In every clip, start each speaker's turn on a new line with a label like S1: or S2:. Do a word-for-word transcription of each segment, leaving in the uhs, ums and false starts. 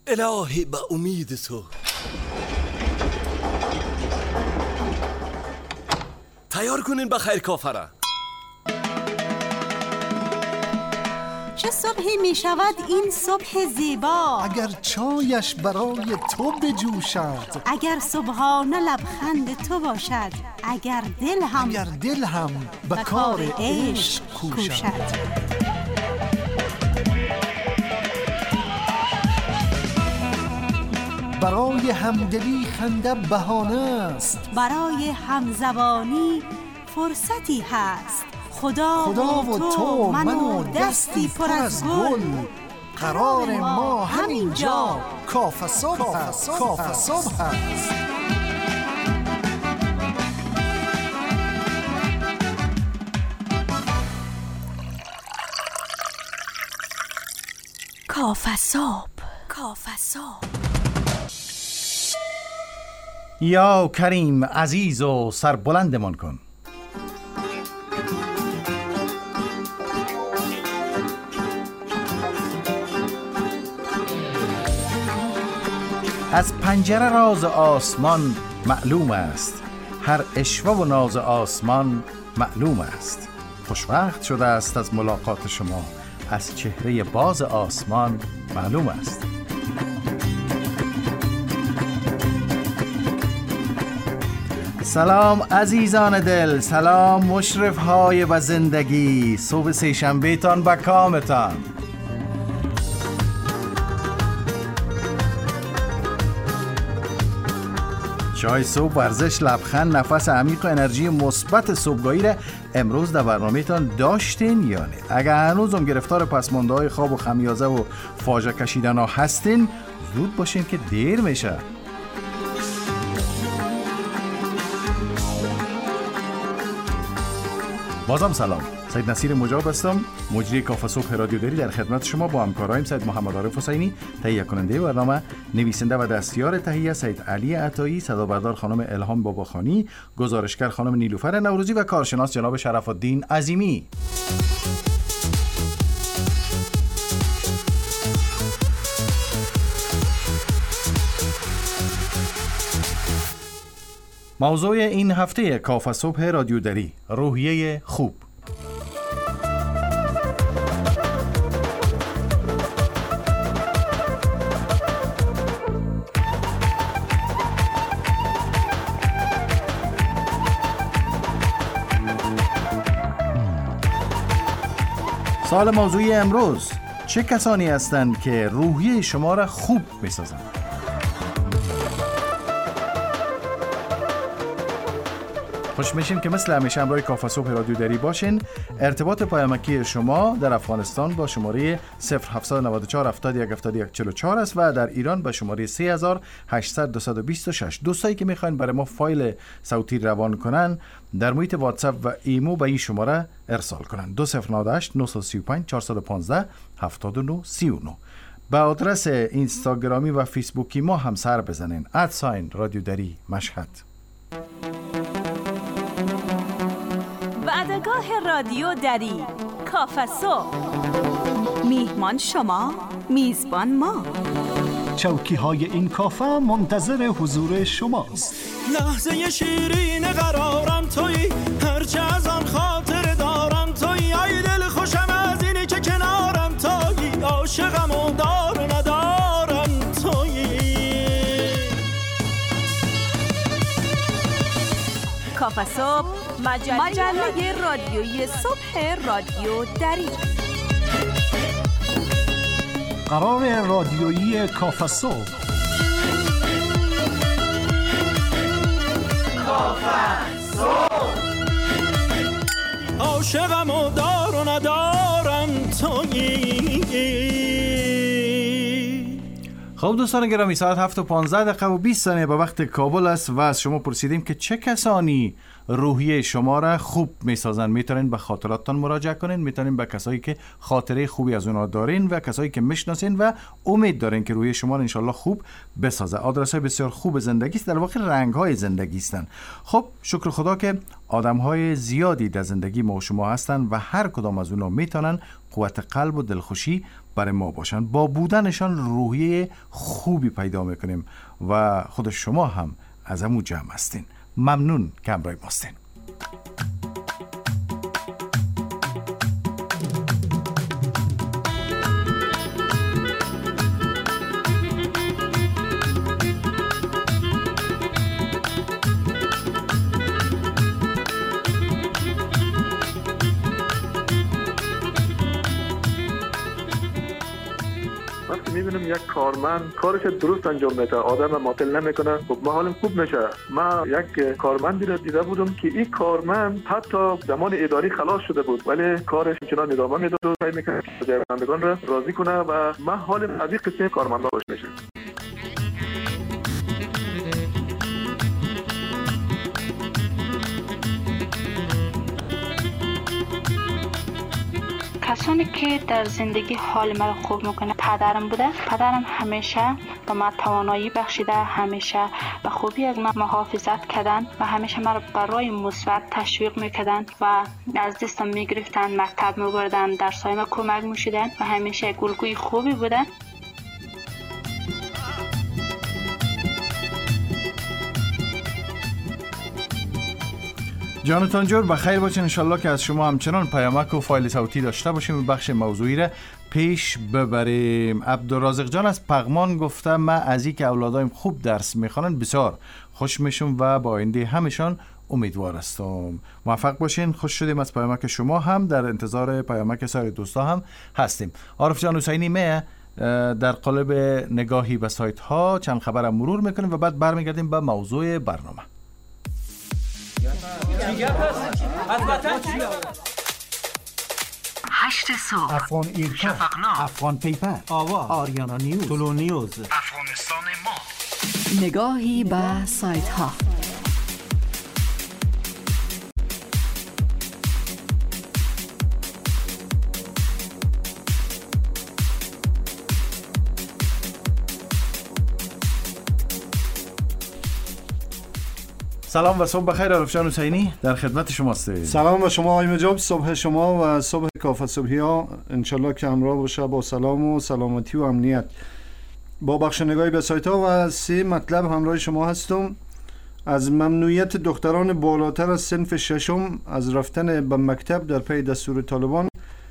S1: الهی به امید تو. تیار کنین بخیر کافره.
S2: چه صبحی می شود این صبح زیبا،
S3: اگر چایش برای تو بجوشد،
S2: اگر صبحانه لبخند تو باشد، اگر دل هم
S3: اگر دل هم به کار عشق کوشد. برای همدلی خنده بهانه است،
S2: برای همزبانی فرصتی هست. خدا,
S3: خدا و تو من و دستی پر از گل، قرار ما همینجا کافه صبح است. کافه صبح است.
S2: کافه صبح، کافه صبح.
S4: یا کریم عزیز و سربلندمان کن. از پنجره راز آسمان معلوم است، هر اشوه و ناز آسمان معلوم است. خوشوقت شده است از ملاقات شما، از چهره باز آسمان معلوم است. سلام عزیزان دل، سلام مشرف های و زندگی، صبح سه شنبه تان با کامتان. چای صبح، ورزش، لبخند، نفس عمیق و انرژی مثبت صبحگاهی را امروز در برنامه‌تان داشتین یا نه؟ اگر هنوزم گرفتار پسمانده‌های خواب و خمیازه و فاجعه کشیدن ها هستین، زود باشین که دیر میشه. بازم سلام، سید نصیر مجاب هستم، مجری کافه صبح رادیو دری در خدمت شما با همکارایم سید محمد عارف حسینی تهیه کننده برنامه، نویسنده و دستیار تهیه سید علی عطایی، صدابردار خانم الهام باباخانی، گزارشگر خانم نیلوفر نوروزی و کارشناس جناب شرف الدین عظیمی. موضوع این هفته کافه صبح رادیو دری، روحیه خوب. سوال موضوعی امروز: چه کسانی هستند که روحیه شما را خوب می‌سازند؟ خوش میشیم که مثل همیشه همراه کافه صبح رادیو دری باشین. ارتباط پیامکی شما در افغانستان با شماره صفر هفت نه چهار هفتاد و یک هفتاد و یک چهل و چهار است و در ایران با شماره سه هزار و هشتصد دویست و بیست و شش. دوستایی که میخواین برای ما فایل صوتی روان کنن در محیط واتساپ و ایمو به این شماره ارسال کنن: دو صفر نه هشت نه سه پنج چهار یک پنج هفت نه سه نه. به آدرس اینستاگرامی و فیسبوکی ما هم سر بزنین: ادساین رادیو دری مشهد.
S5: وعدگاه رادیو دری، کافه صبح. میهمان شما، میزبان ما.
S3: چوکی های این کافه منتظر حضور شماست.
S6: لحظه شیرین قرارم تویی، هرچه از آن خاطر دارم تویی. ای دل خوشم از اینی که کنارم تویی، عاشقم و دار و ندارم تویی.
S5: کافه صبح، مجله, مجله رادیویی صبح رادیو دری.
S3: قرار رادیویی کافه صبح.
S6: کافه صبح. عاشقم و دار و ندارم تویی.
S4: خب دوستان گرامی، ساعت هفت و پانزده دقیقه و بیست ثانیه به وقت کابل است و از شما پرسیدیم که چه کسانی روحیه شما را خوب میسازن. میتونین به خاطراتتان مراجعه کنین، میتونین به کسایی که خاطره خوبی از اونها دارین و کسایی که میشناسین و امید دارین که روحیه شما را انشالله خوب بسازه. آدرس های بسیار خوب زندگی است، در واقع رنگ های زندگی هستند. خب شکر خدا که آدم های زیادی در زندگی ما و شما هستن و هر کدام از اونها میتونن قوت قلب و دلخوشی برای ما باشن. با بودنشان روحیه خوبی پیدا میکنیم و خود شما هم از همون جمع هستین. ممنون که همراه ما هستین.
S7: میبینم یک کارمند کارش درست انجام میده، آدم معطل نمیکنه، خب ما حالم خوب میشه. من یک کارمندی را دیده بودم که این کارمند حتی زمان اداری خلاص شده بود ولی کارش چنان ادامه میداد و سعی میکنه که جوانندگان را راضی کنه و من حالم از این قسم کارمندا خوش میشه.
S8: کسانی که در زندگی حال مرا خوب میکنه پدرم بوده. پدرم همیشه به من توانایی بخشیده، همیشه به خوبی از من محافظت کردن و همیشه مرا برای مثبت تشویق میکردن و از دستم میگرفتن، مکتب میبردن، درسای ما کمک میشدن و همیشه گلگوی خوبی بودن.
S4: جانتان جور بخیر باشین. انشالله که از شما همچنان پیامک و فایل صوتی داشته باشیم و بخش موضوعی را پیش ببریم. عبدالرازق جان از پغمان گفته من از این که اولادایم خوب درس میخوانن بسیار خوش میشم و با آینده همشان امیدوار هستم. موفق باشین. خوش شدیم از پیامک شما، هم در انتظار پیامک سایر دوستا هم هستیم. عارف جان حسینی می در قالب نگاهی به سایت ها چند خبر مرور میکنیم و بعد برمیگردیم به موضوع برنامه.
S9: هشت صبح،
S3: افغان ایرکا،
S9: شفقنامه،
S3: افغان پیپر،
S9: آواز،
S3: آریانا نیوز،
S9: طلو نیوز،
S6: افغانستان ما.
S9: نگاهی به سایت ها.
S4: سلام و صبح بخیر. عارف جان حسینی در خدمت شما هستیم.
S10: سلام و شما آقای مجاب. صبح شما و صبح کافه صبحی ها انشالله که همراه باشه با سلام و سلامتی و امنیت. با بخش نگاهی به سایت ها و سه مطلب همراه شما هستم. از ممنوعیت دختران بالاتر از صنف ششم از رفتن به مکتب در پی دستور طالبان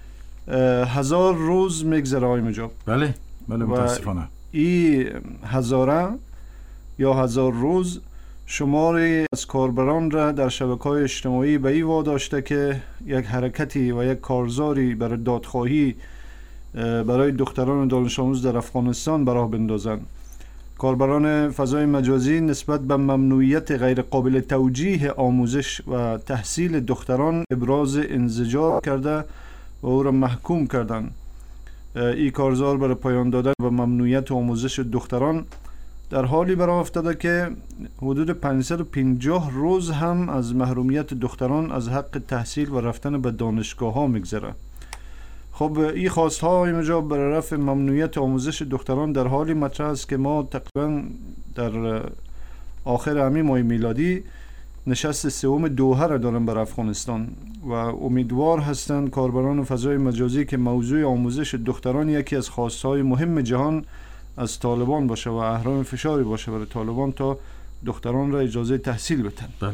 S10: هزار روز میگذره آقای مجاب.
S4: بله بله متاسفانه.
S10: این هزاره یا هزار روز شماری از کاربران را در شبکه‌های اجتماعی به این واداشته که یک حرکتی و یک کارزاری برای دادخواهی برای دختران دانش آموز در افغانستان براه بندازند. کاربران فضای مجازی نسبت به ممنوعیت غیر قابل توجیه آموزش و تحصیل دختران ابراز انزجار کرده و او را محکوم کردند. این کارزار برای پایان دادن و ممنوعیت آموزش دختران در حالی برآ افتاده که حدود پانصد و پنجاه روز هم از محرومیت دختران از حق تحصیل و رفتن به دانشگاه ها میگذره. خب این خواست ها اینجا برای رفع ممنوعیت آموزش دختران در حالی مطرح است که ما تقریبا در آخر همین ماه میلادی نشست سوم دوحه را داریم بر افغانستان و امیدوار هستند کاربران فضای مجازی که موضوع آموزش دختران یکی از خواست های مهم جهان از طالبان باشه و اهرام فشاری باشه برای طالبان تا دختران را اجازه تحصیل بدن.
S4: بله.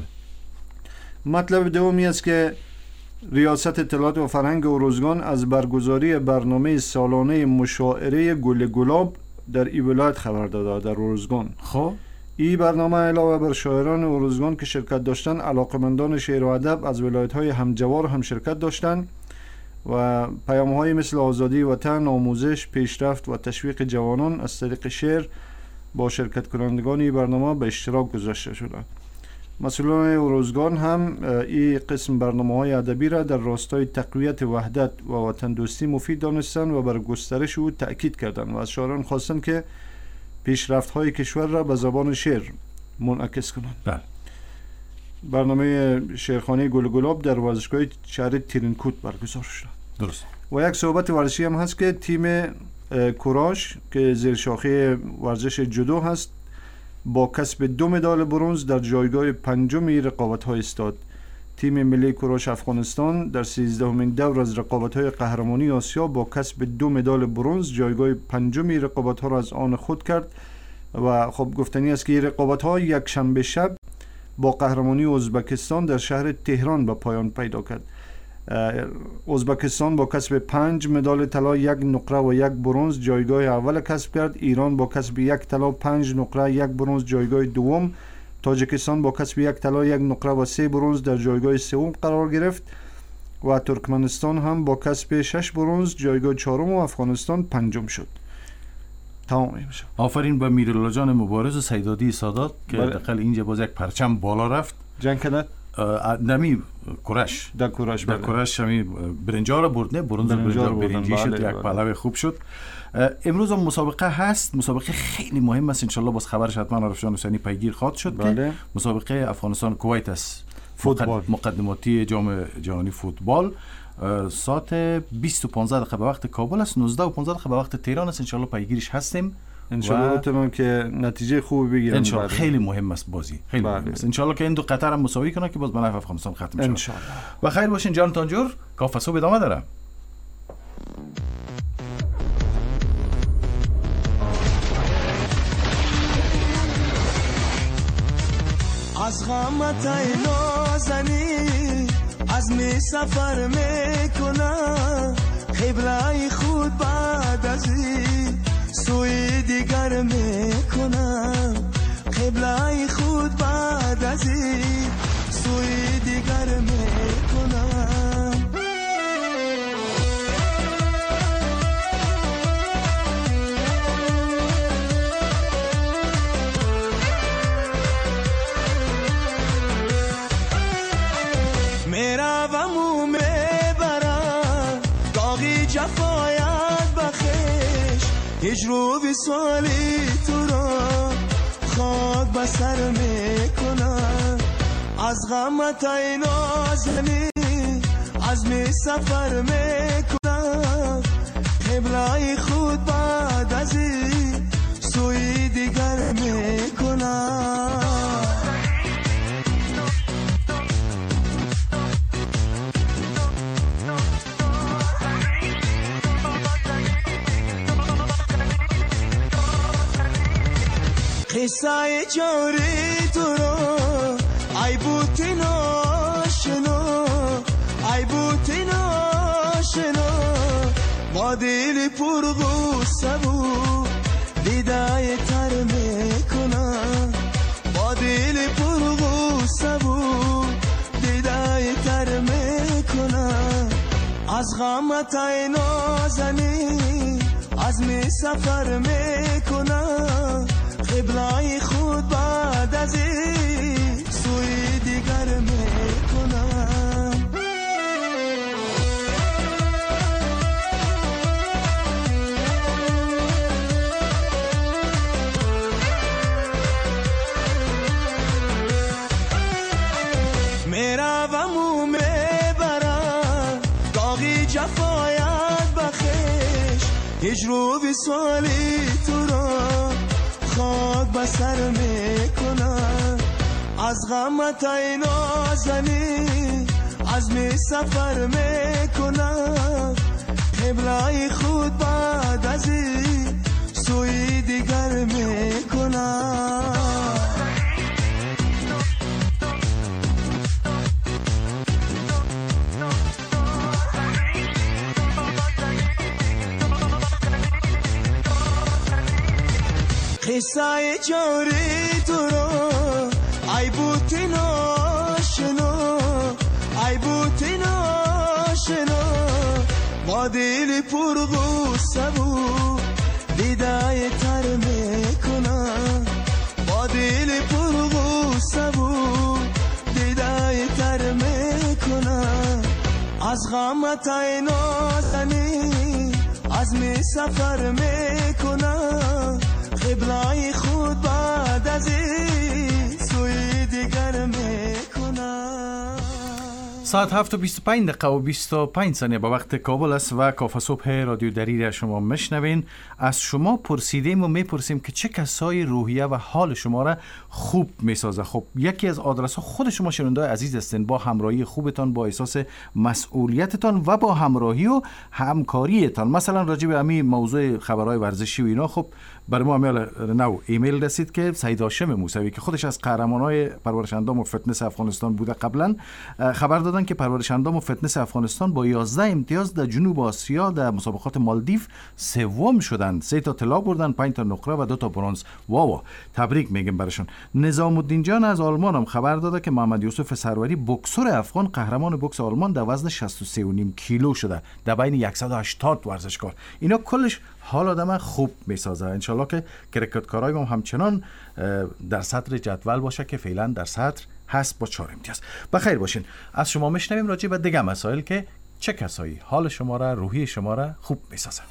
S10: مطلب دومی است که ریاست اطلاعات و فرهنگ اروزگان از برگزاری برنامه سالانه مشاعره گل گلاب در این ولایت خبر داده در اروزگان.
S4: خب
S10: این برنامه علاوه بر شاعران اروزگان که شرکت داشتن، علاقمندان شعر و ادب از ولایت‌های همجوار هم شرکت داشتند و پیام‌های مثل آزادی وطن، آموزش، پیشرفت و تشویق جوانان از طریق شعر با شرکت کنندگان این برنامه به اشتراک گذاشته شده. مسئولان اروزگان هم این قسم برنامه‌های ادبی را در راستای تقویت وحدت و وطن دوستی مفید دانستند و بر گسترش او تأکید کردند و از شاعران خواستند که پیشرفت‌های کشور را به زبان شعر منعکس کنند.
S4: بله.
S10: برنامه شیرخانه گل گلاب در ورزشگاه شهر ترینکوت برگزار شد.
S4: درست.
S10: و یک صحبت ورزشی هم هست که تیم کوراش که زیر شاخه ورزش جودو هست با کسب دو مدال برنز در جایگاه پنجمی رقابت‌ها ایستاد. تیم ملی کوراش افغانستان در سیزدهمین دور از رقابت‌های قهرمانی آسیا با کسب دو مدال برنز جایگاه پنجمی رقابت‌ها را از آن خود کرد و خب گفتنی است که این رقابت‌ها یک شنبه شب با قهرمانی ازبکستان در شهر تهران به پایان پیدا کرد. ازبکستان با کسب پنج مدال طلا، یک نقره و یک برنز جایگاه اول کسب کرد. ایران با کسب یک طلا، پنج نقره، یک برنز جایگاه دوم. تاجیکستان با کسب یک طلا، یک نقره و سه برنز در جایگاه سوم قرار گرفت و ترکمنستان هم با کسب شش برنز جایگاه چهارم و افغانستان پنجم شد. تمام میشه.
S4: آفرین به میرالله جان مبارز و سیدادی سادات که دقیقاً اینجا باز یک پرچم بالا رفت.
S10: جنگ کرد؟
S4: نمی کورش
S10: در کورش
S4: در کورش همی برنجا را برد، نه برنز برنجا برنجی شد. یک پهلو خوب شد. امروز هم مسابقه هست، مسابقه خیلی مهم است. انشالله باز خبرش حتما عرفجان حسینی پیگیر خواهد شد. بله. که مسابقه افغانستان کویت است،
S10: فوتبال
S4: مقدماتی جام جهانی فوتبال. ساعت بیست و پانزده دقیقه به وقت کابل است، نوزده و پانزده دقیقه به وقت تهران است. انشالله پیگیرش هستیم.
S10: انشالله بتونم که نتیجه خوبی بگیرم.
S4: انشالله خیلی مهم است بازی، خیلی مهم است. انشالله که این دو قطر هم مساوی کنه که باز به نفع افغانستان ختم شه.
S10: انشالله.
S4: و خیر باشین جان تانجور. کافه صبح ادامه داره.
S6: از غمت ای نازنی از می سفر میکنم، قبله خود بعد از این سوی دیگر میکنم، قبله خود بعد از این سوی دیگر میکنم. میروم و میبرم داغی جفایت بخش، هجر و وصالی تو را خاک بسر میکنم. از غمت ای نازنی از می سفر میکنم، قبله خود بعد از این سوی دیگر میکنم. قصه جاری تو رو ای بوتی ناشنا، ای بوتی ناشنا با دل پر غصه بود دیده تر میکنم، با دل پر غصه بود دیده تر میکنم. از غمت ای نازنی از می سفر میکنم، قبله خود بعد از این سوی دیگر میکنم. میروم و میبرم داغی جفایت بخش، هجر و وصالی تو را خاک بسر میکنم. از غمت ای نازنی از می سفر میکنم، قبله خود بعد از این سوی دیگر میکنم. قصه جاری تو رو ای بوتی ناشنا، ای بوتی ناشنا با دل پر غصه بود دیده تر میکنم، با دل پر غصه بود دیده تر میکنم. از غمت ای نازنی از می سفر میکنم، قبله خود بعد از این سوی دیگر میکنم.
S4: ساعت هفت و بیست و پنج دقیقه و بیست و پنج ثانیه به وقت کابل است و کافه صبح رادیو دری را شما مشنوین. از شما پرسیدیم و میپرسیم که چه کسای روحیه و حال شما را خوب میسازه. خب یکی از آدرس ها خود شما شنونده عزیز هستین، با همراهی خوبتان، با احساس مسئولیتتان و با همراهی و همکاریتان. مثلا راجع به همین موضوع خبرهای ورزشی و اینا، خب برای ما ایمیل نو ایمیل رسید که سید هاشم موسوی که خودش از قهرمانای پرورش اندام و فتنس افغانستان بوده قبلا، خبر دادن که پرورش اندام و فتنس افغانستان با یازده امتیاز در جنوب آسیا در مسابقات مالدیو سوم شدن. سه تا طلا بردن، پنج تا نقره و دو تا برنز. واو، تبریک میگم برشون. نظام الدین جان از آلمان هم خبر داده که محمد یوسف سروری بوکسور افغان قهرمان بوکس آلمان در وزن شصت و سه و نیم کیلو شده در بین صد و هشتاد ورزشکار. اینا کلش حال آدم خوب میسازه. انشالله که کرکتکارای ما همچنان در صدر جدول باشه که فعلا در صدر هست با چهار امتیاز. بخیر باشین. از شما میشنویم راجع به دیگه مسائل که چه کسایی حال شما را، روحی شما را خوب میسازه.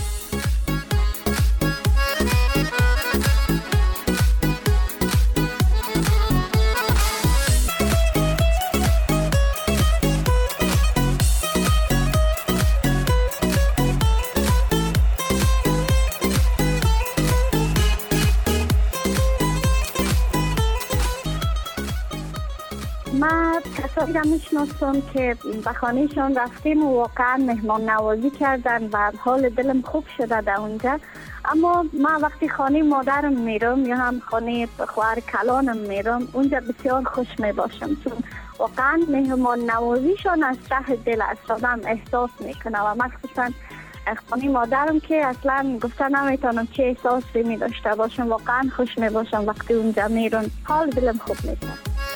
S11: ما کسایی را میشناسم که به خانهشان رفتیم و واقعا مهمان نوازی کردن و حال دلم خوب شده در اونجا. اما ما وقتی خانه مادرم میرم یا هم خانه خواهر کلانم میرم، اونجا بسیار خوش میباشم، چون واقعا مهمان نوازیشان از ته دل است، آدم احساس میکنه. و مخصوصا خانه مادرم که اصلا گفته نمیتونم چه احساسی می داشته باشم، واقعا خوش میباشم وقتی اونجا میرم، حال دلم خوب میشه.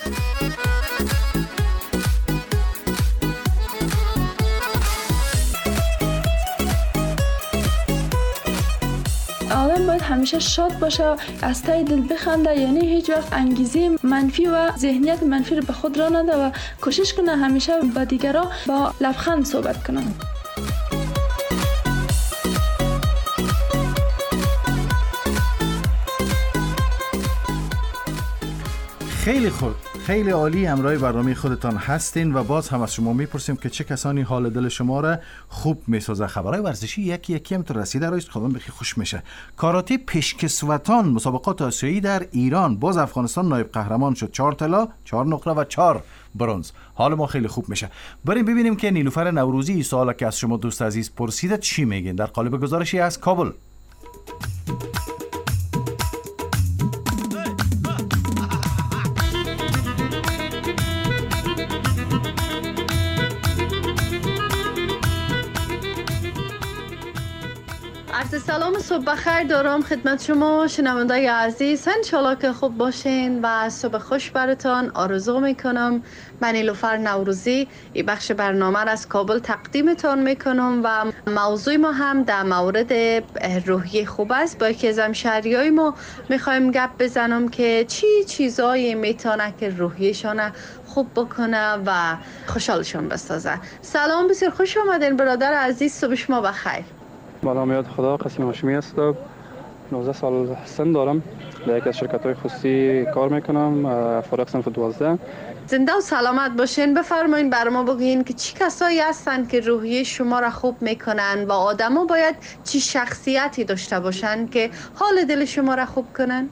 S12: آدم باید همیشه شاد باشه، از ته دل بخنده، یعنی هیچ وقت انگیزه منفی و ذهنیت منفی رو به خود را نده و کوشش کنه همیشه با دیگران با لبخند صحبت کنه.
S4: خیلی خوب، خیلی عالی همراه برنامه خودتان هستین و باز هم از شما میپرسیم که چه کسانی حال دل شما را خوب میسازه. خبرهای ورزشی یکی یکی هم تو رسیده رایست، خودم بخی خوش میشه. کاراته پیشکسوتان مسابقات آسیایی در ایران، باز افغانستان نایب قهرمان شد، چهار طلا، چهار نقره و چهار برنز. حال ما خیلی خوب میشه. بریم ببینیم که نیلوفر نوروزی سوالا که از شما دوست عزیز پرسیده چی میگین در قالب گزارشی از کابل.
S13: عرض سلام صبح بخیر دارم خدمت شما شنوندای عزیز. انشالله که خوب باشین و صبح خوش براتان آرزو میکنم. من نیلوفر نوروزی این بخش برنامه را از کابل تقدیمتان میکنم و موضوع ما هم در مورد روحیه خوب است. با یکی از همشهریای ما میخوایم گپ بزنم که چی چیزایی میتونه که روحیه‌شان خوب بکنه و خوشحالشون بسازه. سلام، بسیار خوش آمدین برادر عزیز، صبح شما بخیر.
S14: با نام یاد خدا قاسم هاشمی هستم. نوزده سال سن دارم. در یک از شرکت‌های خصوصی کار میکنم، فارغ صنف دوازده.
S13: زنده و سلامت باشین. بفرمایین بر ما بگین که چی کسایی هستن که روحیه شما را خوب میکنن و آدما باید چی شخصیتی داشته باشن که حال دل شما را خوب کنن؟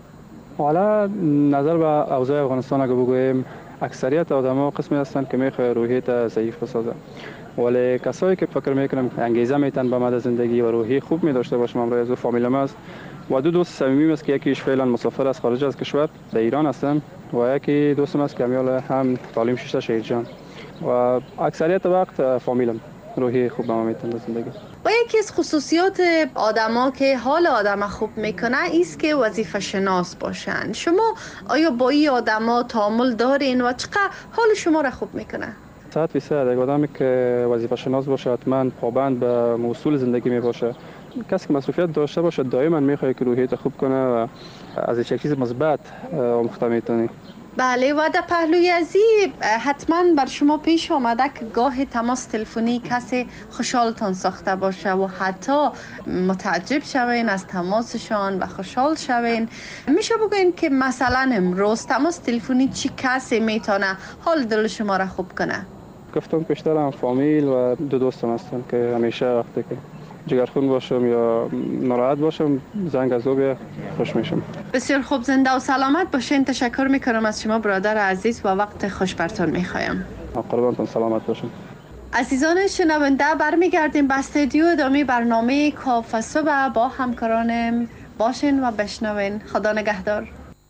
S14: حالا نظر به اوضاع افغانستان اگه بگویم، اکثریت آدما قسمی هستن که میخواه روحیت ضعیف بسازن، ولی کسایی که فکر میکنم انگیزه میتن به مدى زندگی و روحی خوب می داشته باشم، امروز از فامیلم است و دو دوست صمیمی است که یکیش فعلا مسافر از خارج از کشور در ایران هستن و یکی دوستم است که امیال هم تعلیم شده شهرجان و اکثریت وقت فامیلم روحی خوب به ما میتن در زندگی.
S13: و یکی از خصوصیات آدما که حال آدم خوب میکنه ایست که وظیفه شناس باشن. شما آیا با این آدما تعامل دارین و چقدر حال شما را خوب میکنه؟
S14: صد فیصد یک آدمی که وظیفه شناس باشه حتما پابند به اصول زندگی می باشه. کسی که مسئولیت داشته باشه دائما میخواد که روحیت خوب کنه و از یک چیز مثبت آموخته میتونی.
S13: بله، و در پهلوی ازی حتما بر شما پیش آمده که گاه تماس تلفنی کسی خوشحالتان ساخته باشه و حتی متعجب شوین از تماسشان و خوشحال شوین. میشه بگوین که مثلا امروز تماس تلفنی چی کسی میتونه حال دل شما را خوب کنه؟
S14: گفتم بیشتر هم فامیل و دو دوستم هستن که همیشه وقتی که جگرخون باشم یا ناراحت باشم زنگ از او خوش میشم.
S13: بسیار خوب، زنده و سلامت باشین. تشکر میکنم از شما برادر عزیز و وقت خوش برتون میخوایم.
S14: قربانتون سلامت باشین.
S13: عزیزان شنونده، برمیگردیم به استودیو ادامه برنامه کافه صبح با همکارانم. باشین و بشنوین. خدا نگهدار.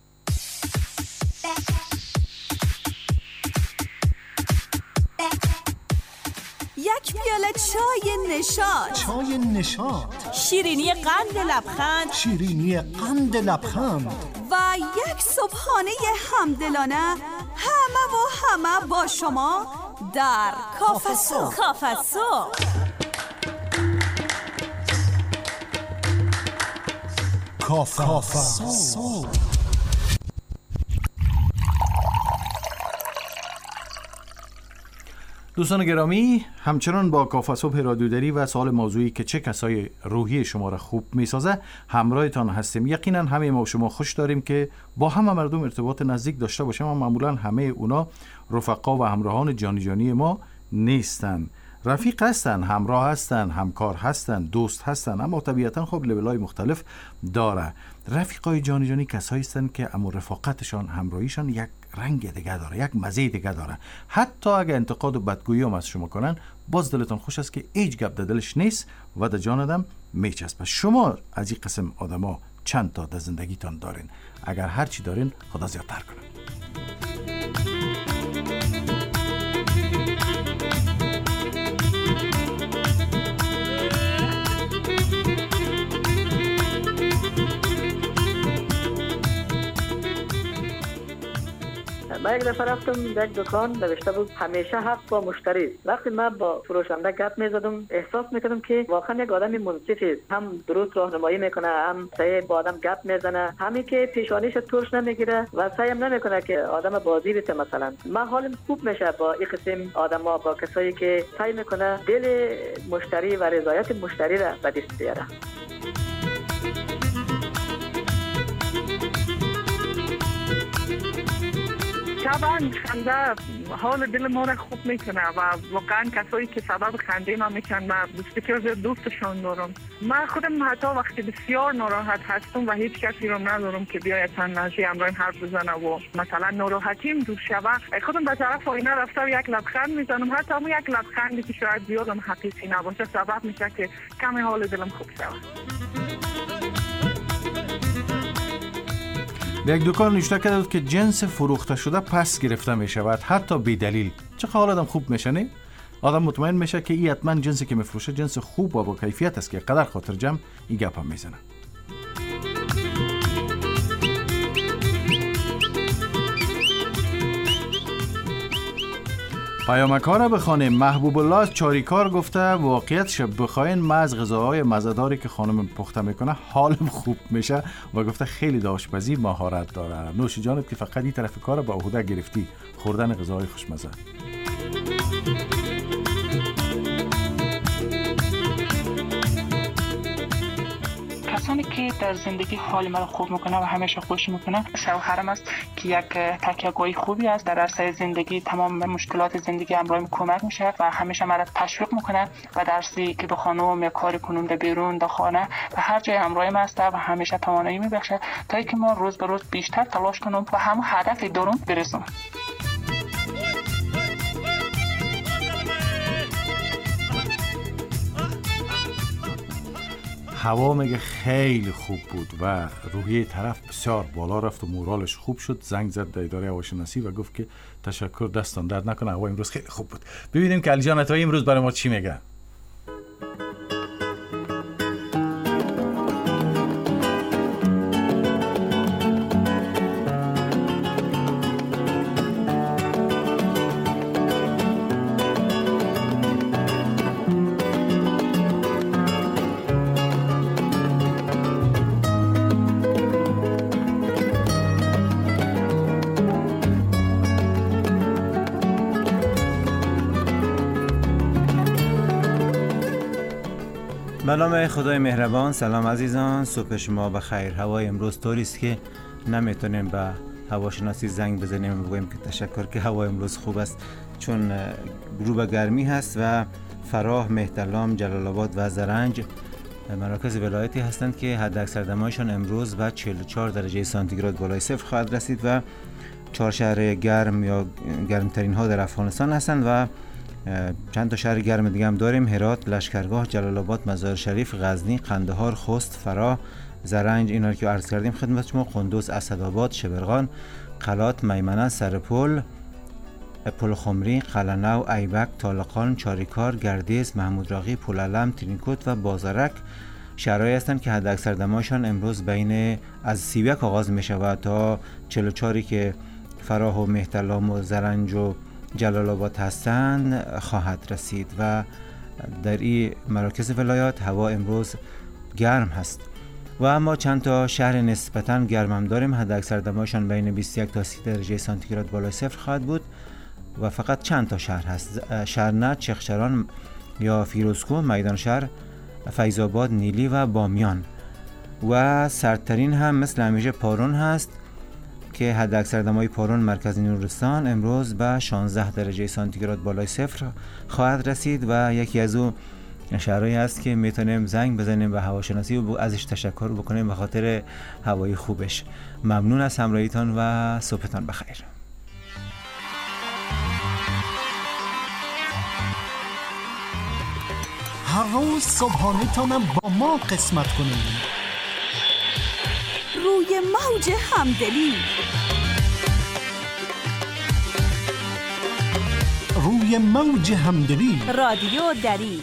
S5: یک پیاله چای نشاط،
S3: چای نشاط،
S5: شیرینی قند لبخند،
S3: شیرینی قند لبخند
S5: و یک صبحانه همدلانه، همه و همه با شما در کافه صبح. کافه صبح
S3: کافه صبح.
S4: دوستان گرامی، همچنان با کافه صبح رادیودری و سوال موضوعی که چه کسای روحی شما را خوب میسازه همراهتان هستیم. یقینا همه ما و شما خوش داریم که با همه مردم ارتباط نزدیک داشته باشیم، اما معمولا همه اونا رفقا و همراهان جانی جانی ما نیستن. رفیق هستن، همراه هستن، همکار هستن، دوست هستن، اما طبیعتا خب لولای مختلف داره. رفیقای جانی جانی کسایی هستن که اما رفاقتشان، همراهیشان یک رنگ دیگه داره، یک مزه دیگه داره. حتی اگه انتقاد و بدگویی هم از شما کنن، باز دلتان خوش است که هیچ گپ در دلش نیست و در جان آدم میچسبه. شما از این قسم آدما چند تا در زندگیتان دارین؟ اگر هر چی دارین، خدا زیادتر کنه.
S15: من یک دفعه رفتم یک دکان، نوشته بود همیشه حق با مشتری. وقتی من با فروشنده گپ میزدم احساس میکردم که واقعا یک آدم منصفی، هم درست راهنمایی میکنه، هم صحیح با آدم گپ میزنه، همین که پیشانیش ترش نمیگیره و سعی هم نمیکنه که آدم بازی بشه. مثلا من حالم خوب میشه با این قسم آدما، با کسایی که سعی میکنه دل مشتری و رضایت مشتری را به دست بیاره.
S16: طبعا خنده حال دل ما را خوب میکنه و واقعا کسایی که سبب خنده ما میکنن من بسیار زیاد دوستشان دارم. من خودم حتی وقتی بسیار ناراحت هستم و هیچ کسی رو ندارم که بیاید تنهایی همراهم حرف بزنه و مثلا ناراحتیم دور شوه، خودم به طرف آینه رفته و یک لبخند میزنم. حتی همون یک لبخندی که شاید زیادم حقیقی نباشه سبب میشه که کمی حال دلم خوب شود.
S4: یک دکان نوشته کرده بود که جنس فروخته شده پس گرفته می شود، حتی بی دلیل. چه حال آدم خوب میشه نه؟ آدم مطمئن میشه که این حتما جنسی که میفروشه جنس خوب و با کیفیت است که قدر خاطر جمع این گپ هم میزنه. پیامک‌ها را بخوانیم. محبوب الله از چاریکار گفته واقعیت شب بخواین ما از غذاهای مزه‌داری که خانم پخته میکنه حالم خوب میشه و گفته خیلی در آشپزی مهارت داره. نوش جانت که فقط این طرف کار با عهده گرفتی، خوردن غذاهای خوشمزه.
S8: کسانی که در زندگی حال مرا خوب میکنه و همیشه خوش میکنه شوهرم است که یک تکیه‌گاهی خوبی است در عرصه زندگی. تمام مشکلات زندگی همراهم کمک میشه و همیشه مرا تشویق میکنه و درسی که بخوانم یا کاری کنم در بیرون در خانه و هر جای همراهم است و همیشه توانایی میبخشه تا اینکه ما روز به روز بیشتر تلاش کنم و همون هدفی دارم برسم.
S4: هوا میگه خیلی خوب بود و روحیه طرف بسیار بالا رفت و مورالش خوب شد. زنگ زد در اداره هواشناسی و گفت که تشکر، دستان درد نکنه، هوا امروز خیلی خوب بود. ببینیم که علی جان عطایی امروز برای ما چی میگه.
S17: به نام خدای مهربان. سلام عزیزان، صبح شما بخیر. هوای امروز طوری است که نمیتونیم به هواشناسی زنگ بزنیم و بگوییم که تشکر که هوا امروز خوب است. چون رو به گرمی هست و فراه، مهترلام، جلال آباد و زرنج مراکز ولایتی هستند که حداکثر دمایشان امروز به چهل و چهار درجه سانتیگراد بالای صفر خواهد رسید و چهار شهر گرم یا گرمترین ها در افغانستان هستند و چند تا شهر گرم دیگه هم داریم: هرات، لشکرگاه، جلال آباد، مزار شریف، غزنی، قندهار، خوست، فراه، زرنج، اینا که عرض کردیم خدمت شما، قندوز، اسدآباد، شبرغان، قلات، میمنه، سرپل، پل خمری، قلعه‌نو، ایبک، طالقان، چاریکار، گردیز، محمود راقی، پولعلم، ترینکوت و بازارک شهرهایی هستند که حداکثر دمایشان امروز بین از سی و یک آغاز می شود تا چهل و چهار که فراه و مهترلام و زرنج و جلال آباد هستند خواهد رسید و در این مراکز ولایات هوا امروز گرم هست. و اما چند تا شهر نسبتاً گرم هم داریم، حداکثر دمایشان بین بیست و یک تا سی درجه سانتیگراد بالای صفر خواهد بود و فقط چند تا شهر هست: شرنت، چخچران یا فیروزکوه، میدان شهر، فیض آباد، نیلی و بامیان. و سردترین هم مثل همیشه پارون هست که حداکثر دمای پارون مرکز نورستان امروز به شانزده درجه سانتیگراد بالای صفر خواهد رسید و یکی از او شهرهایی است که میتونیم زنگ بزنیم به هواشناسی و ازش تشکر بکنیم به خاطر هوای خوبش. ممنون از همراهیتان و صبحتان بخیر.
S3: هر روز صبحانه تانم با ما قسمت کنید.
S5: روی موج همدلی،
S3: روی موج همدلی،
S5: رادیو دری،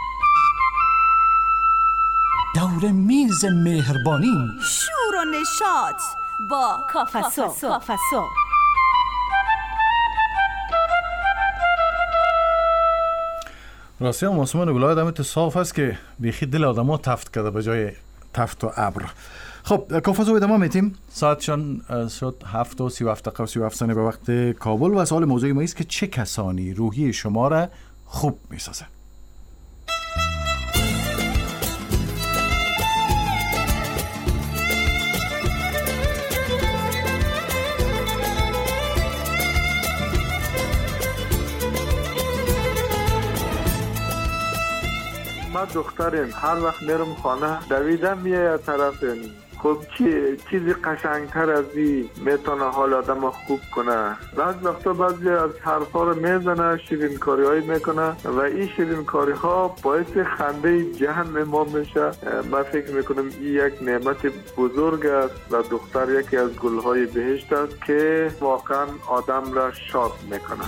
S3: دور میز مهربانی،
S5: شور و نشاط با کافسو. کافسو
S4: راستی هم آسمان ولایت هم تو صاف است که بیخی دل آدم ها تفت کرده به جای تفت و ابر. خب کافسو به ادامه میتیم. ساعتشان شد هفت و سی و هفت دقیقه و سی و هفت ثانیه به وقت کابل و سوال موضوعی ما است که چه کسانی روحی شما را خوب میسازه؟
S7: ما دخترم هر وقت میرم خانه دویدم میاد طرف خب چی چیزی قشنگتر از این میتونه حال آدم خوب کنه. بعض وقتا بعضی از حرفا رو میزنه، شیرین کاری هایی میکنه و این شیرین کاری ها باعث خنده جهان ما میشه. من فکر میکنم این یک نعمت بزرگ است و دختر یکی از گلهای بهشت است که واقعا آدم را شاد میکنه.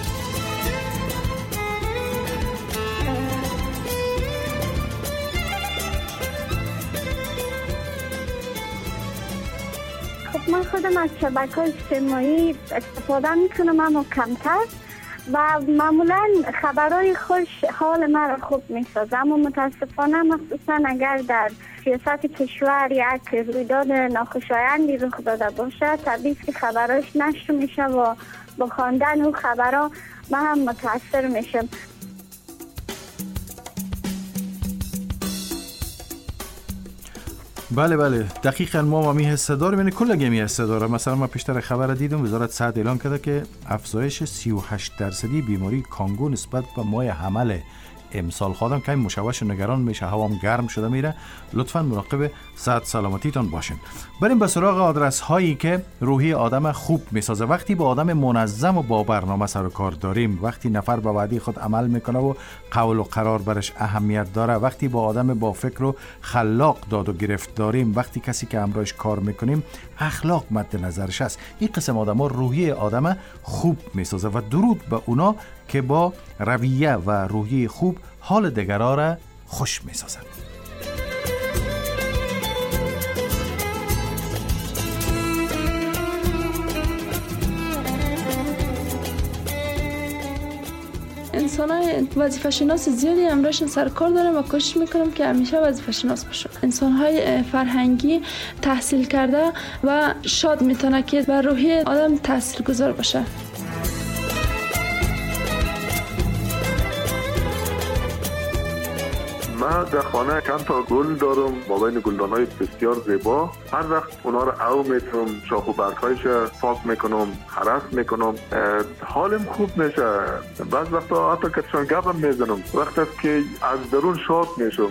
S11: من خودم از شبکه‌های اجتماعی استفاده میکنم اما کمتر و معمولا خبرهای خوش حال من را خوب میسازم، اما متاسفانه مخصوصا اگر در سیاست کشور یک رویداد ناخوشایندی رخ داده باشه طبیعی که خبرهاش نشر میشه و با خواندن اون خبرها من هم متاثر میشم.
S4: بله بله دقیقاً ما می حس داریم، یعنی کل گمی حس داره. مثلا ما پیشتر خبر دیدم وزارت صحت اعلام کرده که افزایش سی و هشت درصدی بیماری کانگو نسبت به ماه حمل امسال. خودم که مشوش و نگران میشه، هوام گرم شده میره. لطفاً مراقب صحت سلامتیتان باشین. بریم به سراغ آدرس هایی که روحی آدم خوب میسازه. وقتی با آدم منظم و با برنامه سر و کار داریم، وقتی نفر به وعده خود عمل میکنه و قول و قرار برش اهمیت داره، وقتی با آدم با فکر و خلاق داد و گرفت داریم، وقتی کسی که همراهش کار میکنیم اخلاق مد نظرش است، این قسم آدم ها روحی آدم خوب میسازه و درود به اونا که با رویه و روحیه خوب حال دیگران را خوش می‌سازند.
S12: انسان‌های وظیفه شناس زیادی امروزشون سر کار دارم و کوشش میکنم که همیشه وظیفه شناس باشن. انسان‌های فرهنگی تحصیل کرده و شاد میتونه که بر روحیه آدم تاثیرگذار باشه.
S7: من در خانه چند تا گل دارم با بین گلدان‌های بسیار زیبا. هر وقت اونا رو او میتونم، شاخ و برگ‌هایش پاک میکنم، حرس میکنم، حالم خوب میشه. بعض وقتا حتی کتشان گپم میزنم، وقت است که از درون شاد میشم.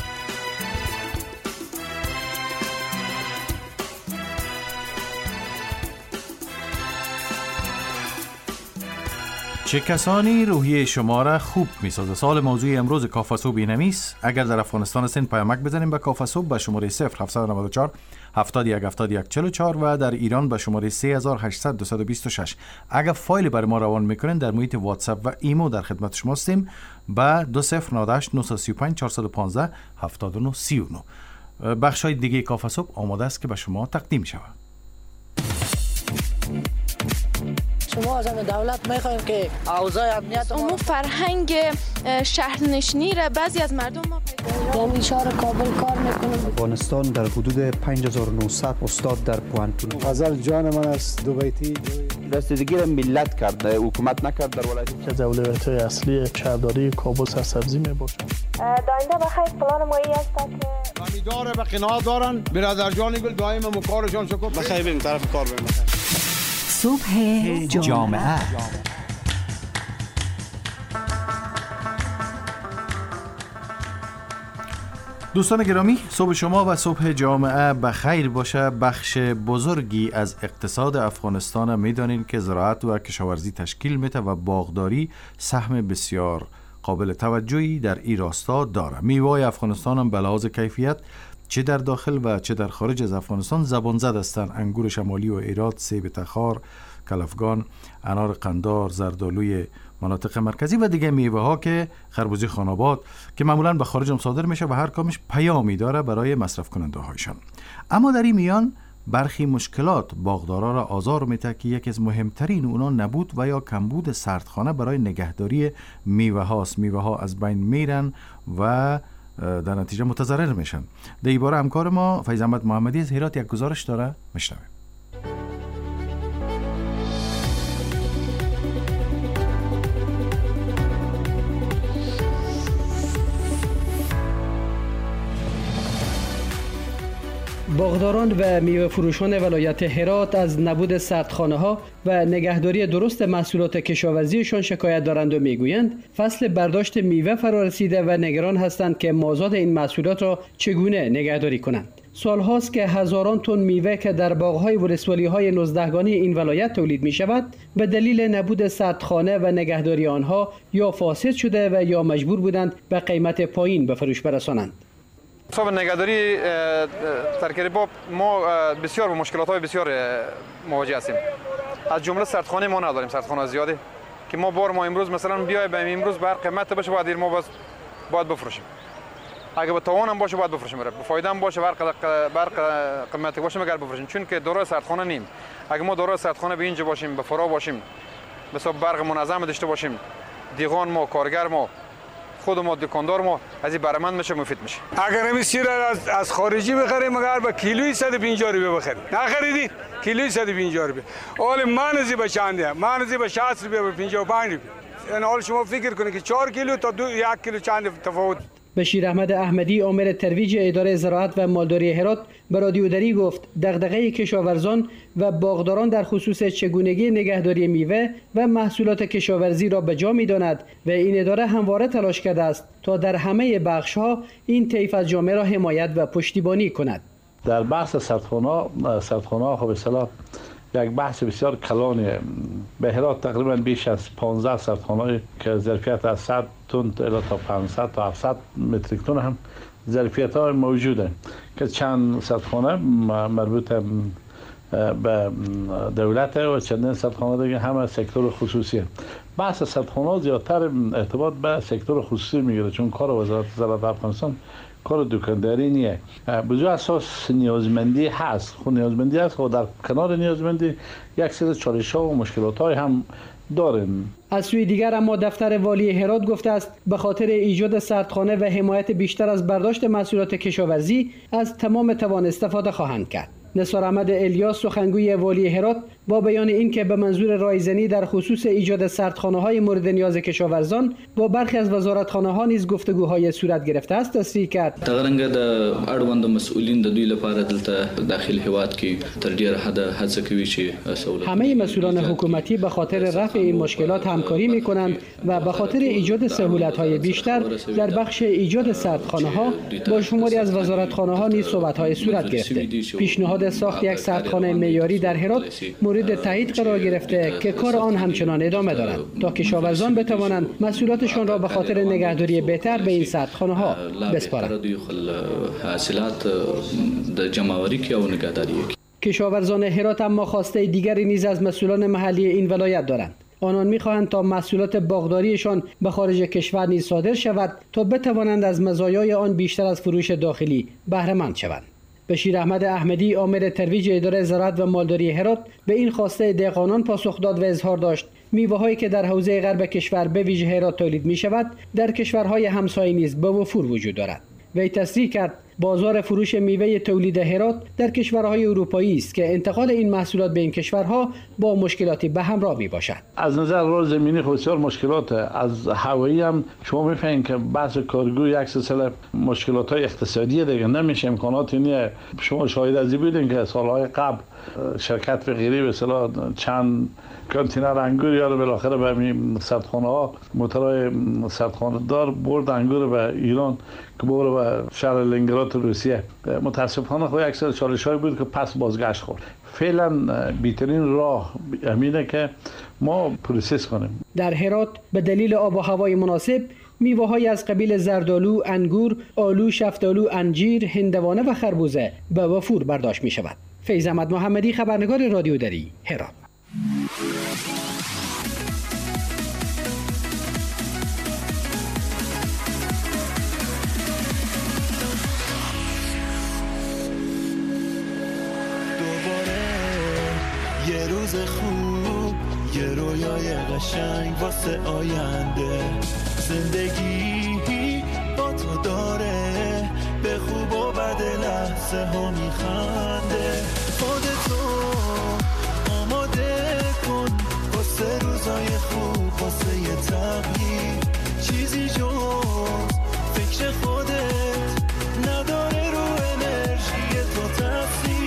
S4: چه کسانی روحیه شما را خوب میسازه؟ سال موضوعی امروز کافه صبح اینمیست. اگر در افغانستان هستین پیامک بزنیم به کافه صبح به شماره صفر هفت نه چهار هفتاد و یک هفتاد و یک چهل و چهار و در ایران به شماره سه هزار و هشتصد دویست و بیست و شش. اگر فایل برای ما روان میکنین در محیط واتساپ و ایمو در خدمت شما هستیم به دو صفر نه هشت نه سه پنج چهار یک پنج هفتاد و نه سی و نه. بخش های دیگه کافه صبح آماده است که به شما تقدیم شود.
S18: شما از دولت میخوایم که اوضاع امنیت
S12: امور فرهنگ شهرنشینی را بعضی از مردم ما
S18: پیدا در شهر کابل کار میکنم.
S19: افغانستان در حدود پنج هزار و نهصد استاد در پوهنتون.
S20: غزل جان من است دو بیتی.
S21: رسیدگی را ملت کرد، حکومت نکرد در ولایت.
S20: از اولویت‌های اصلی شهرداری کابل سرسبزی میباشد.
S22: داینده بخیر پلان مایی است که
S23: خریدار به قناعت دارن. برادر جان گل دائم مکارشان شکر.
S24: بخیر بریم طرف کار بریم.
S9: صبح جامعه.
S4: دوستان گرامی، صبح شما و صبح جامعه بخیر باشه. بخش بزرگی از اقتصاد افغانستان میدانین که زراعت و کشاورزی تشکیل میده و باغداری سهم بسیار قابل توجهی در این راستا داره. میوه افغانستان هم به لحاظ کیفیت چه در داخل و چه در خارج از افغانستان زبان زد هستند. انگور شمالی و هرات، سیب تخار، کلافگان، انار قندار، زردآلوی مناطق مرکزی و دیگه میوه ها که خربوزه خاناباد که معمولا به خارج هم صادر میشه و هر کامش پیامی داره برای مصرف کننده هایشان. اما در این میان برخی مشکلات باغدارا را آزار میده که یکی از مهمترین اونا نبود و یا کمبود سردخانه برای نگهداری میوه هاست. میوه ها از بین میرن و در نتیجه متضرر میشن. در این باره همکار ما فیض احمد محمدی از هرات یک گزارش داره، میشنویم.
S25: باغداران و میوه فروشان ولایت هرات از نبود سردخانه ها و نگهداری درست محصولات کشاورزیشان شکایت دارند و میگویند فصل برداشت میوه فرا رسیده و نگران هستند که مازاد این محصولات را چگونه نگهداری کنند. سال هاست که هزاران تن میوه که در باغ‌های ولسوالی های نوزدهگانه این ولایت تولید می شود به دلیل نبود سردخانه و نگهداری آنها یا فاسد شده و یا مجبور بودند به قیمت پایین به فروش برسانند.
S26: صاحب نگهداری ترکیب باب ما بسیار با مشکلات های بسیار مواجه هستیم. از جمله سردخانه ما نداریم، سردخانه زیاده که ما بار ما امروز مثلا بیای به امروز بر قیمت باشه باید ما باز باید بفروشیم. اگه به توان هم باشه باید بفروشیم، به فایده هم باشه بر بر قیمت باشه مگر بفروشیم، چون که دارای سردخانه نیم. اگه ما دارای سردخانه به اینجا باشیم، به فرا باشیم، مثلا برق منظم داشته باشیم، دیوان ما، کارگر ما، خود ما، دکاندار ما از این برمند میشه، مفید میشه.
S23: اگر همین سیر از از خارجی بخریم مگر به کیلویی صد و پنجاه روپیه بخریم، نخریدید کیلویی صد و پنجاه روپیه. حال مانزی به چنده؟ مانزی به شصت روپیه، به پنجاه و پنج روپیه. یعنی حال شما فکر کنید که چهار کیلو تا دو یک کیلو چند تفاوت.
S25: بشیر احمد احمدی عامل ترویج اداره زراعت و مالداری هرات به رادیو دری گفت دغدغه کشاورزان و باغداران در خصوص چگونگی نگهداری میوه و محصولات کشاورزی را به جا می‌داند و این اداره همواره تلاش کرده است تا در همه بخش‌ها این طیف از جامعه را حمایت و پشتیبانی کند.
S27: در بحث سردخانه سردخانه خب اصطلاح یک بحث بسیار کلانه. به هرات تقریبا بیش از پانزده سردخانه که ظرفیت از صد تن تا تا پانصد تا هفتصد متریک تن هم ظرفیت ها موجوده که چند سردخانه مربوط به دولت و چندین سردخانه دیگه هم سکتور خصوصیه. بحث سردخانه زیادتر ارتباط به سکتور خصوصی میگیره، چون کار وزارت زراعت افغانستان کار دکانداری نیه. بجای اساس نیازمندی هست، خود نیازمندی هست و در کنار نیازمندی یک سری چالش‌ها و مشکلات‌های هم داریم.
S25: از سوی دیگر اما دفتر والی هرات گفته است به خاطر ایجاد سردخانه و حمایت بیشتر از برداشت محصولات کشاورزی از تمام توان استفاده خواهند کرد. نثار احمد الیاس سخنگوی والی هرات با بیان اینکه به منظور رایزنی در خصوص ایجاد سردخانه‌های مورد نیاز کشاورزان با برخی از وزارتخانه‌ها نیز گفتگوهای صورت گرفته است تصریح کرد.
S1: تغرنګ د اړوند مسئولین د دوی لپاره دلته داخل هیواد کې تر ډیره حد هڅه کوي چې سہولت
S25: همه مسئولان حکومتی به خاطر رفع این مشکلات همکاری می‌کنند و به خاطر ایجاد سهولت‌های بیشتر در بخش ایجاد سردخانه‌ها با شماری از وزارتخانه‌ها نیز صحبت‌های صورت گرفته. پیشنهاد ساخت یک سردخانه معیاری در هرات مورد تایید قرار گرفته که کار آن همچنان ادامه دارد تا کشاورزان بتوانند محصولاتشان را به خاطر نگهداری بهتر به این سردخانه‌ها بسپارند.
S1: حاصلات د جمع‌آوری کې او نگهداری.
S25: کشاورزان هرات اما خواسته دیگری نیز از مسئولان محلی این ولایت دارند. آنان می‌خواهند تا محصولات باغداریشان به خارج کشور نیز صادر شود تا بتوانند از مزایای آن بیشتر از فروش داخلی بهره مند شوند. بشیر احمد احمدی عامل ترویج اداره زراعت و مالداری هرات به این خواسته دهقانان پاسخ داد و اظهار داشت میوه‌هایی که در حوزه غرب کشور به ویژه هرات تولید می‌شود در کشورهای همسایه نیز به وفور وجود دارد. وی تصریح کرد بازار فروش میوه تولید هرات در کشورهای اروپایی است که انتقال این محصولات به این کشورها با مشکلاتی به همراه می باشد.
S27: از نظر راه زمینی بسیار مشکلات، از هوایی هم شما می‌فهمید که بحث کارگو یک سلسله مشکلات‌های اقتصادی دیگه نمیشه، امکاناتی نیست. شما شاهد از این بودین که سالهای قبل شرکت فقیری به اصطلاح چند کانتینر انگور یا بالاخره به این سردخانه ها موتورهای سردخانه دار برد انگور به ایران که برد به شهر لنینگراد روسیه. متاسفانه خود اکثر چالش‌های بود که پس بازگشت خورد. فعلا بهترین راه همینه که ما پروسس کنیم.
S25: در هرات به دلیل آب و هوای مناسب میوه‌های از قبیل زردآلو، انگور، آلو، شفتالو، انجیر، هندوانه و خربوزه به وفور برداشت می شود. فیض احمد محمدی، خبرنگار رادیو دری، هرات.
S2: یه روز خوب، یه رویای قشنگ واسه آینده. زندگی با تو داره به خوب و بد لحظه ها میخنده. خودتو آماده کن واسه روزای خوب، واسه یه تغییر. چیزی جز فکر خودت نداره رو انرژی تو تاثیر.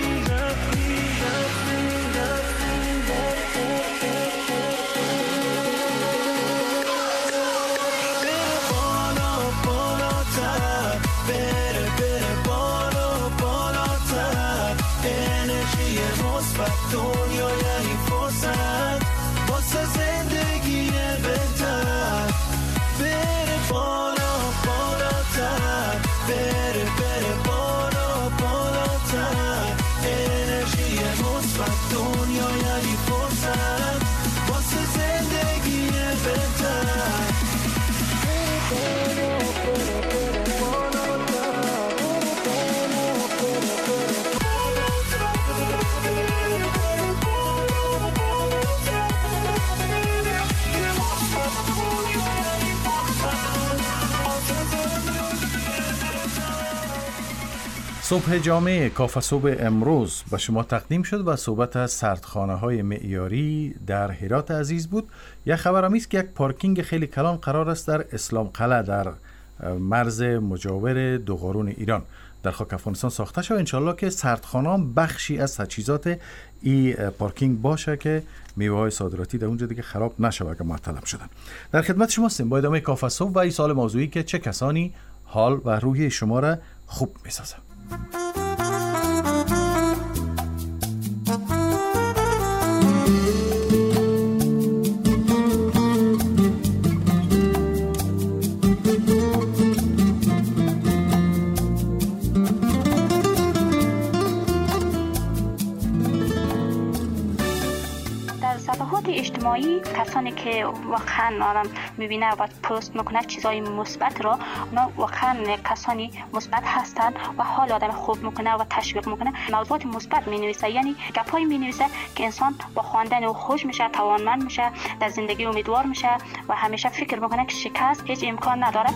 S2: دنیا یعنی فرصت واسه زندگی بهتر. بره بالا بالاتر، بره بره بالا بالاتر. انرژی مثبت دنیا یعنی فرصت واسه زندگی بهتر.
S4: صبح جامعه کافه صبح امروز به شما تقدیم شد و صحبت از سردخانه های معیاری در هرات عزیز بود. یک خبر همی است که یک پارکینگ خیلی کلان قرار است در اسلام قلعه در مرز مجاور دو قرون ایران در خاک افغانستان ساخته شد. انشالله که سردخانه هم بخشی از تجهیزات این پارکینگ باشه که میوه های صادراتی در اونجا دیگه خراب نشه که معطل شدن. در خدمت شما هستیم با ادامه کافه صبح و این سال موضوعی که چه کسانی حال و روحی شما را خوب میسازه.
S8: اجتماعی کسانی که واقعا آدم میبینه و پست میکنه چیزای مثبت رو، اونا واقعا کسانی مثبت هستند و حال آدم خوب میکنه و تشویق میکنه. موضوعات مثبت مینویسه، یعنی گپایی مینویسه که انسان با خواندن او خوش میشه، توانمند میشه، در زندگی امیدوار میشه و همیشه فکر میکنه که شکست هیچ امکان نداره.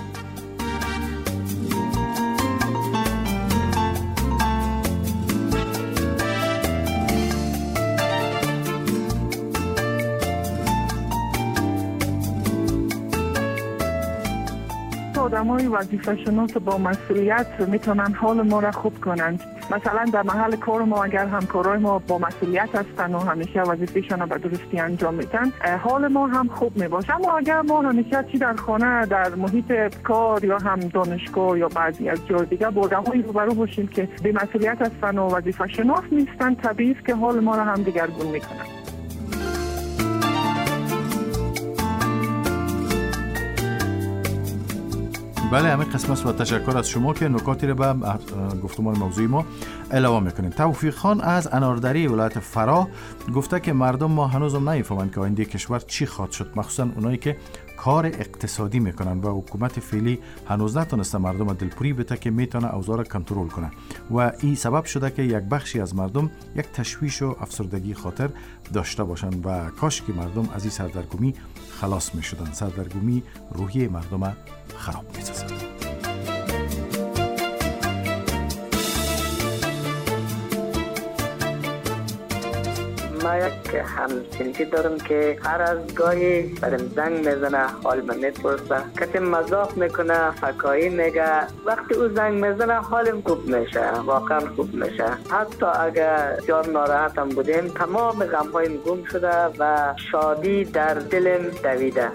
S6: آدمای وظیفه شناس با مسئولیت میتونن حال ما را خوب کنند. مثلا در محل کار ما اگر همکارای ما با مسئولیت هستن و همیشه وظیفه‌شان را به درستی انجام میدن، حال ما هم خوب میباشه. اما اگر ما همیشه چی در خانه، در محیط کار یا هم دانشگاه یا بعضی از جای دیگه با آدمایی روبرو باشیم که بی مسئولیت هستن و وظیفه شناس نیستن، طبیعی است که حال ما را هم دگرگون میکنن.
S4: بله، همین قسمت و تشکر از شما که نکاتی رو به گفتمان موضوعی ما علاوه میکنیم. توفیق خان از اناردری ولایت فراه گفته که مردم ما هنوز هم نمیفهمند که آینده کشور چی خواهد شد، مخصوصا اونایی که کار اقتصادی میکنن و حکومت فعلی هنوز نتونسته مردم دلپوری بده که میتونه اوضاع را کنترل کنه و این سبب شده که یک بخشی از مردم یک تشویش و افسردگی خاطر داشته باشن و کاش که مردم از این سردرگمی خلاص میشدن. سردرگمی روحیه مردم خراب میسازد.
S10: ما یک همسنفی دارم که هر از گاهی برم زنگ میزنه، حال من میپرسه، کسی مذاق میکنه، فکایی میگه. وقتی او زنگ میزنه حالم خوب میشه، واقعا خوب میشه. حتی اگر جان ناراحتم بودیم تمام غمهایم گم شده و شادی در دلم دویده.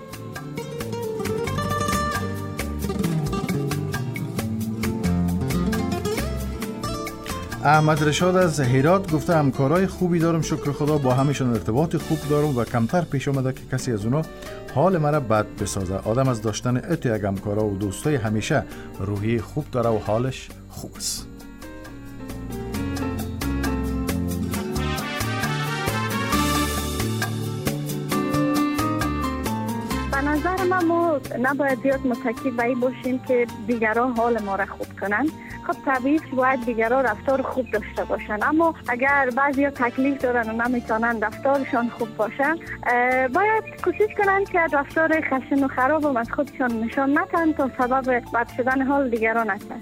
S4: احمد رشاد از هرات گفته همکارای خوبی دارم، شکر خدا، با همشون ارتباط خوب دارم و کمتر پیش آمده که کسی از اونا حال مرا بد بسازه. آدم از داشتن ات یک همکارا و دوستای همیشه روحی خوب داره و حالش خوب است.
S11: به نظر من ما نباید زیاد متکی به این باشیم که دیگران حال ما را خوب کنن. خب طبیعی باید دیگران رفتار خوب داشته باشن، اما اگر بعضیا تکلیف دارن و نمیتونن رفتارشان خوب باشن، باید کوشش کنن که رفتار خشن و خراب و از خودشان نشان ندن تا سبب بد شدن حال دیگران نشن.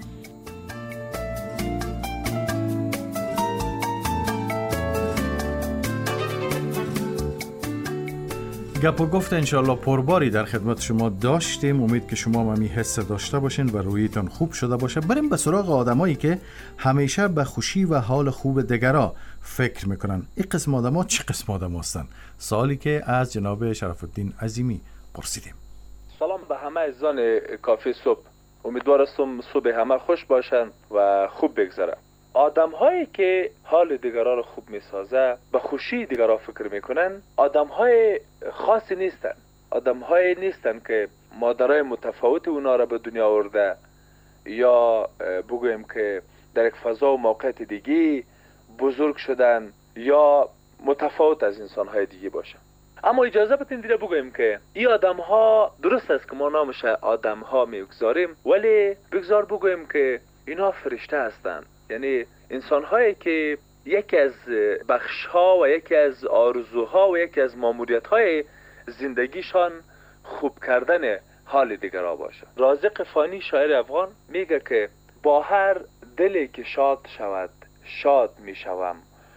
S4: گپ و گفت انشالله پرباری در خدمت شما داشتیم. امید که شما هم همین حس داشته باشین و رویتون خوب شده باشه. بریم به سراغ آدمایی که همیشه به خوشی و حال خوب دیگران فکر میکنن. این قسم آدما چه قسم آدم هستن؟ سوالی که از جناب شرف الدین عظیمی پرسیدیم.
S13: سلام به همه عزیزان کافی صبح. امیدوارم صبح همه خوش باشن و خوب بگذره. آدم هایی که حال دیگران رو خوب میسازه، به خوشی دیگران فکر میکنن، آدم های خاصی نیستن. آدم های نیستن که مادرای متفاوت اونا رو به دنیا آورده یا بگویم که در یک فضا و موقعیت دیگه بزرگ شدن یا متفاوت از انسان های دیگه باشن. اما اجازه بدین دیگه بگویم که این آدم ها درست است که ما نامش آدم ها میگذاریم، ولی بگذار بگویم که اینا فرشته هستن. یعنی انسان هایی که یکی از بخش ها و یکی از آرزوها و یکی از ماموریت های زندگیشان خوب کردن حال دیگرها باشه. رازق فانی شاعر افغان میگه که با هر دلی که شاد شود شاد میشوم،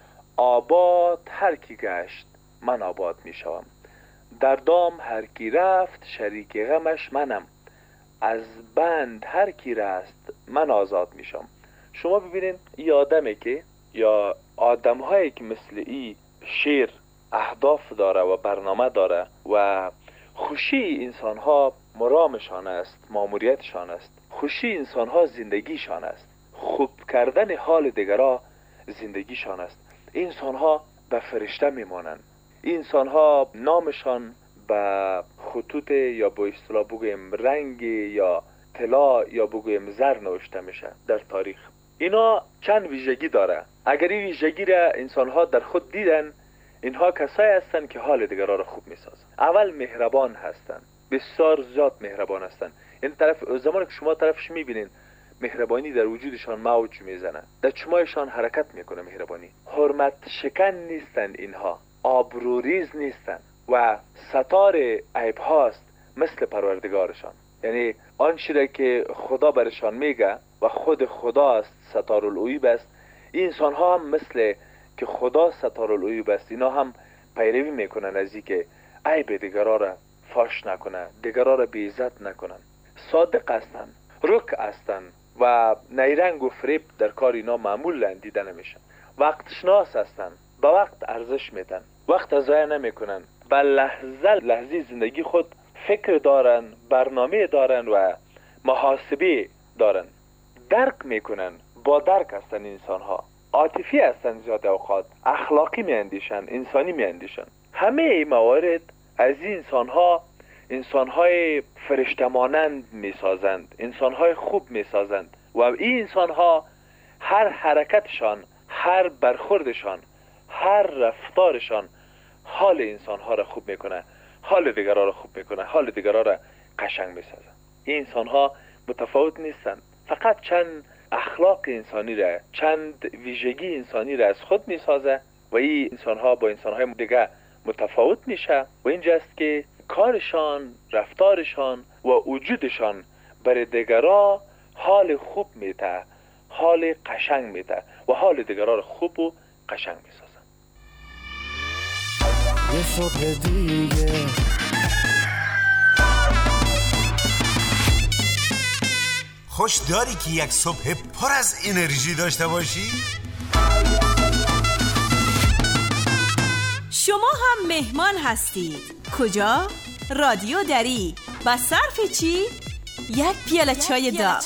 S13: آباد هر کی گشت من آباد میشوم، در دام هر کی رفت شریک غمش منم، از بند هر کی رست من آزاد میشم. شما ببینین این آدمی که یا آدم هایی که مثل این شیر اهداف داره و برنامه داره و خوشی انسان ها مرامشان است، ماموریتشان است، خوشی انسان ها زندگیشان است، خوب کردن حال دیگرها زندگیشان است. این انسان ها به فرشته میمانند. این انسان ها نامشان به خطوط یا با اصطلاح بگویم رنگ یا طلا یا بگویم زر نوشته میشه در تاریخ. اینا چند ویژگی داره. اگر این ویژگی را انسان ها در خود دیدن، اینها کسایی هستند که حال دیگران را خوب میسازن. اول مهربان هستند، بسیار زیاد مهربان هستند. این طرف زمانی که شما طرفش میبینین مهربانی در وجودشان موج میزنه، در چشمایشان حرکت میکنه مهربانی. حرمت شکن نیستند، اینها آبروریز نیستند و ستار عیب هاست مثل پروردگارشان. یعنی آنچه که خدا برشان میگه و خود خدا است، ستار العیوب است. این انسان ها هم مثل که خدا ستار العیوب است، اینا هم پیروی میکنن از اینکه عیب دیگران را فاش نکنن، دیگران را بی عزت نکنن. صادق هستند، رک هستند و نیرنگ و فریب در کار اینا معمول دیده نمیشن. وقت شناس هستند، به وقت ارزش میدن، وقت ضایع نمیکنن، به لحظه لحظه زندگی خود فکر دارن، برنامه دارن و محاسبه دارن، درک میکنن، با درک هستن انسان ها، عاطفی هستن، زیاد اوقات اخلاقی میاندیشن، انسانی میاندیشن. همه این موارد از این انسان ها انسان های فرشته مانند میسازند، انسان های خوب میسازند و این انسان ها هر حرکتشان، هر برخوردشان، هر رفتارشان حال انسان ها را خوب میکنه، حال دیگران را خوب میکنه، حال دیگران را قشنگ میسازه. این انسان ها متفاوت نیستن، فقط چند اخلاق انسانی را، چند ویژگی انسانی را از خود میسازه و این انسان ها با انسان های دیگه متفاوت میشه و اینجاست که کارشان، رفتارشان و وجودشان برای دیگران حال خوب میده، حال قشنگ میده و حال دیگران را خوب و قشنگ میسازه.
S2: یه صبح دیگه
S3: خوش داری که یک صبح پر از انرژی داشته باشی؟
S5: شما هم مهمان هستید. کجا؟ رادیو دری. با صرف چی؟ یک پیاله چای داغ.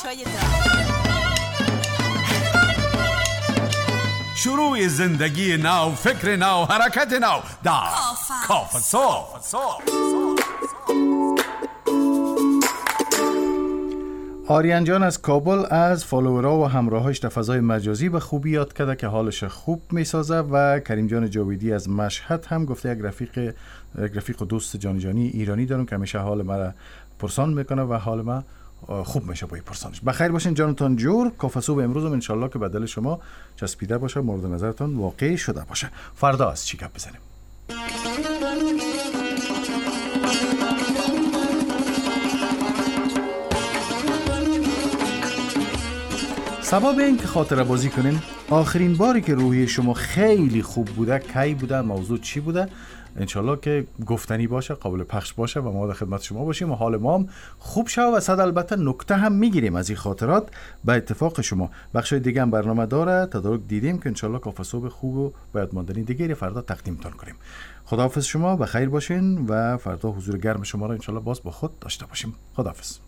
S3: شروع زندگی نو، فکر نو، حرکت نو در کافه صبح.
S4: آریان جان از کابل از فالوورها و همراهاش در فضای مجازی به خوبی یاد کرده که حالش خوب میسازه و کریم جان جاویدی از مشهد هم گفته یک رفیق یک رفیق و دوست جانی جانی ایرانی دارم که همیشه حال مرا پرسان میکنه و حال ما خوب میشه با این پرسانش. بخیر باشین جانتان جور. کافه صبح امروز هم انشالله که بدل شما چسبیده باشه، مورد نظرتان واقع شده باشه. فردا از چی گپ بزنیم؟ سبب این که خاطره بازی کنین آخرین باری که روحی شما خیلی خوب بوده کی بوده، موضوع چی بوده؟ انشالله که گفتنی باشه، قابل پخش باشه و ما در خدمت شما باشیم و حال ما هم خوب شه و صد البته نکته هم میگیریم از این خاطرات به اتفاق شما. بخشای دیگه هم برنامه داره، تدارک دیدیم که انشالله کافه صبح خوب و باید ماندنی دیگه فردا تقدیمتان کنیم. خداحافظ، شما بخیر باشین و فردا حضور گرم شما را انشالله باز با خود داشته باشیم. خداحافظ.